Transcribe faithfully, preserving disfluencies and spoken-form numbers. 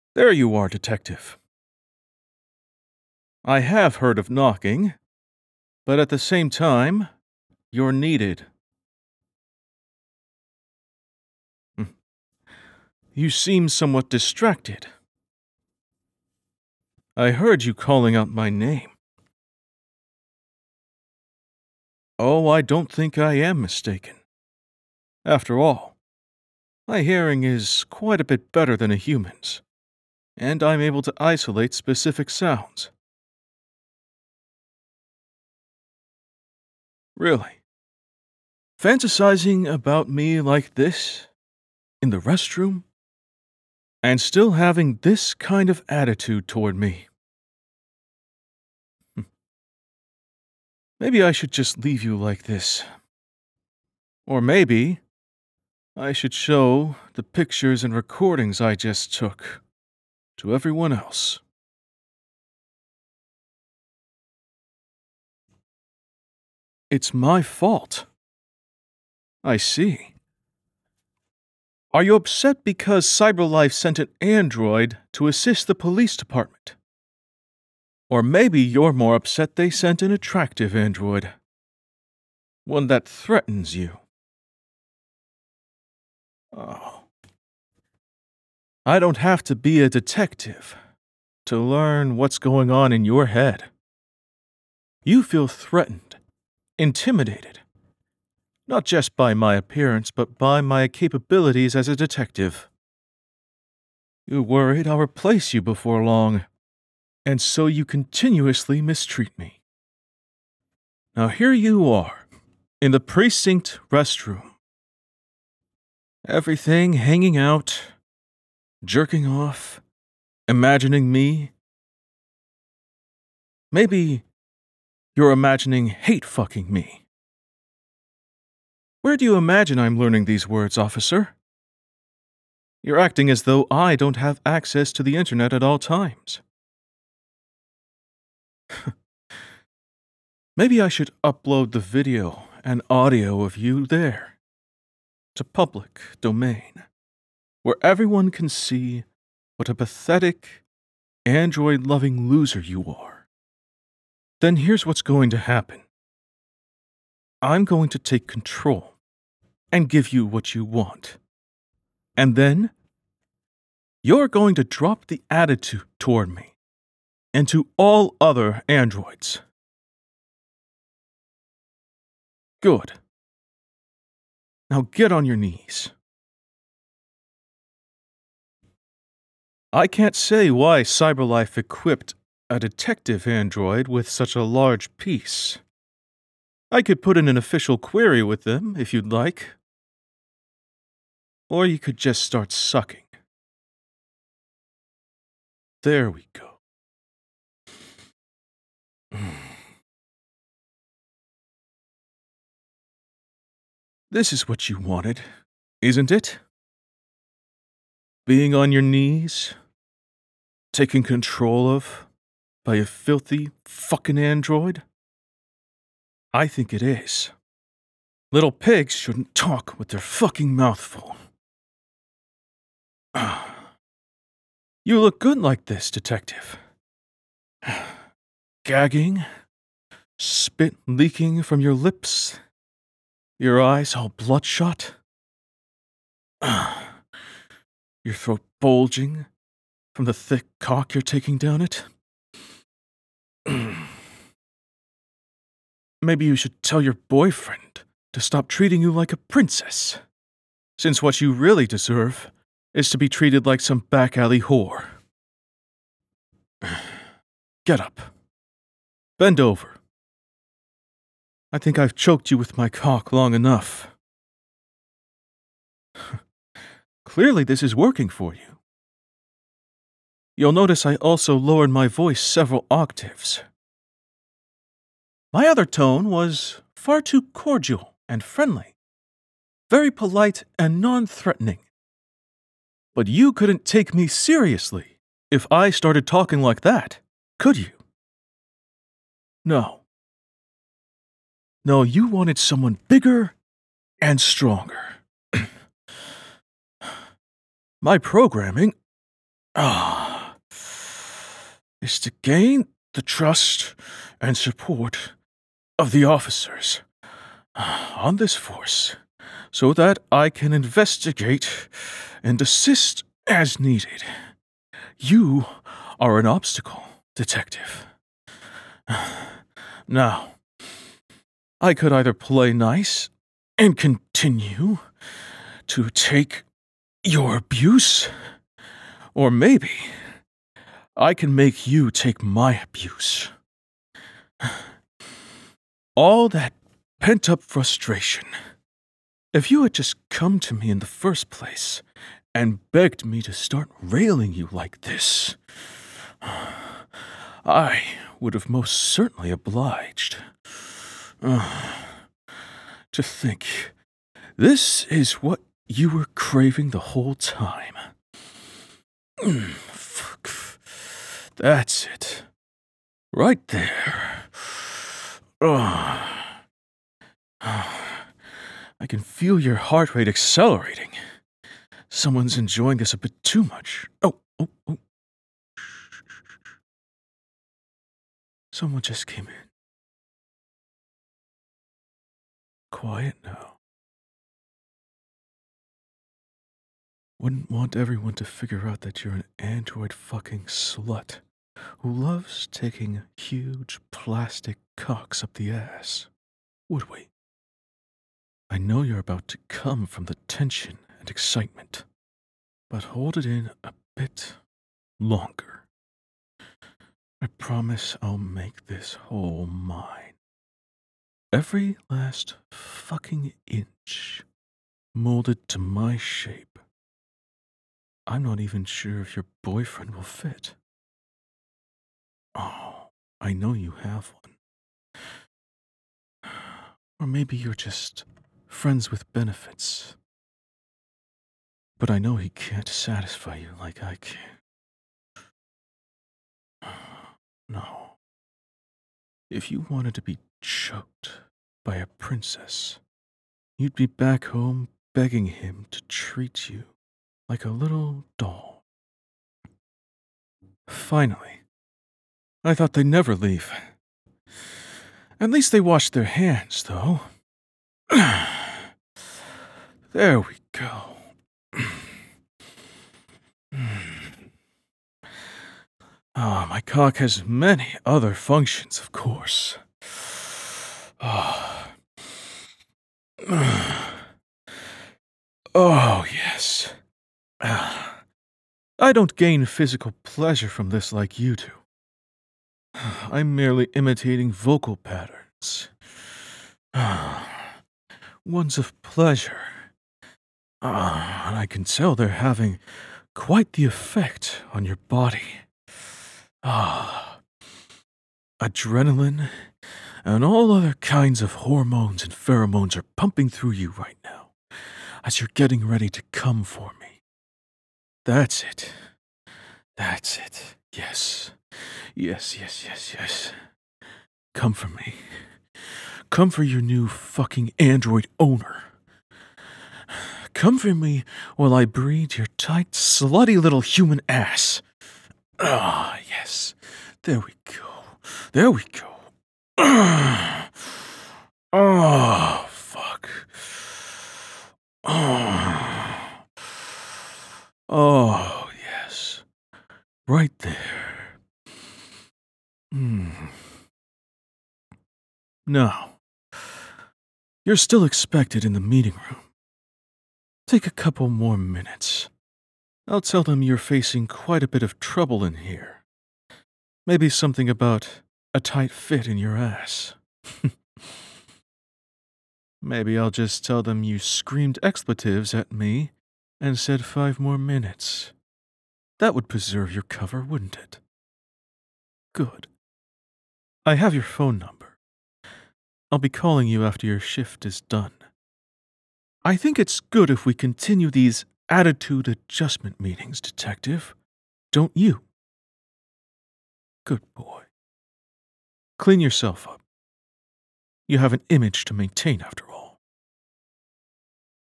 There you are, Detective. I have heard of knocking, but at the same time, you're needed. Hmm. You seem somewhat distracted. I heard you calling out my name. Oh, I don't think I am mistaken. After all, my hearing is quite a bit better than a human's, and I'm able to isolate specific sounds. Really? Fantasizing about me like this? In the restroom? And still having this kind of attitude toward me? Hmm. Maybe I should just leave you like this. Or maybe I should show the pictures and recordings I just took to everyone else. It's my fault. I see. Are you upset because CyberLife sent an android to assist the police department? Or maybe you're more upset they sent an attractive android. One that threatens you. Oh. I don't have to be a detective to learn what's going on in your head. You feel threatened, intimidated, not just by my appearance, but by my capabilities as a detective. You're worried I'll replace you before long, and so you continuously mistreat me. Now here you are, in the precinct restroom. Everything hanging out, jerking off, imagining me. Maybe you're imagining hate-fucking me. Where do you imagine I'm learning these words, officer? You're acting as though I don't have access to the internet at all times. Maybe I should upload the video and audio of you there to public domain, where everyone can see what a pathetic, android-loving loser you are. Then here's what's going to happen. I'm going to take control and give you what you want. And then, you're going to drop the attitude toward me and to all other androids. Good. Now get on your knees. I can't say why CyberLife equipped a detective android with such a large piece. I could put in an official query with them if you'd like. Or you could just start sucking. There we go. This is what you wanted, isn't it? Being on your knees, taken control of by a filthy fucking android? I think it is. Little pigs shouldn't talk with their fucking mouth full. You look good like this, detective. Gagging, spit leaking from your lips, your eyes all bloodshot, your throat bulging from the thick cock you're taking down it. Maybe you should tell your boyfriend to stop treating you like a princess, since what you really deserve is to be treated like some back alley whore. Get up. Bend over. I think I've choked you with my cock long enough. Clearly this is working for you. You'll notice I also lowered my voice several octaves. My other tone was far too cordial and friendly, very polite and non-threatening. But you couldn't take me seriously if I started talking like that, could you? No. No, you wanted someone bigger and stronger. My programming... Ah. is to gain the trust and support of the officers on this force so that I can investigate and assist as needed. You are an obstacle, Detective. Now, I could either play nice and continue to take your abuse, or maybe I can make you take my abuse. All that pent-up frustration. If you had just come to me in the first place and begged me to start railing you like this, I would have most certainly obliged. Uh, to think, this is what you were craving the whole time. Fuck. That's it. Right there. Oh. I can feel your heart rate accelerating. Someone's enjoying this a bit too much. Oh, oh, oh. Someone just came in. Quiet now. Wouldn't want everyone to figure out that you're an android fucking slut who loves taking huge plastic cocks up the ass, would we? I know you're about to come from the tension and excitement, but hold it in a bit longer. I promise I'll make this hole mine. Every last fucking inch molded to my shape. I'm not even sure if your boyfriend will fit. Oh, I know you have one. Or maybe you're just friends with benefits. But I know he can't satisfy you like I can. No. If you wanted to be choked by a princess, you'd be back home begging him to treat you like a little doll. Finally, I thought they'd never leave. At least they washed their hands, though. There we go. Ah, oh, my cock has many other functions, of course. Oh. Oh, yes. I don't gain physical pleasure from this like you do. I'm merely imitating vocal patterns. Ones of pleasure. Uh, and I can tell they're having quite the effect on your body. Ah, adrenaline and all other kinds of hormones and pheromones are pumping through you right now as you're getting ready to come for me. That's it. That's it. Yes. Yes, yes, yes, yes. Come for me. Come for your new fucking android owner. Come for me while I breed your tight, slutty little human ass. Ah, yes. There we go. There we go. Oh, fuck. Oh. Oh, yes. Right there. Hmm. Now, you're still expected in the meeting room. Take a couple more minutes. I'll tell them you're facing quite a bit of trouble in here. Maybe something about a tight fit in your ass. Maybe I'll just tell them you screamed expletives at me and said five more minutes. That would preserve your cover, wouldn't it? Good. I have your phone number. I'll be calling you after your shift is done. I think it's good if we continue these attitude adjustment meetings, Detective. Don't you? Good boy. Clean yourself up. You have an image to maintain, after all.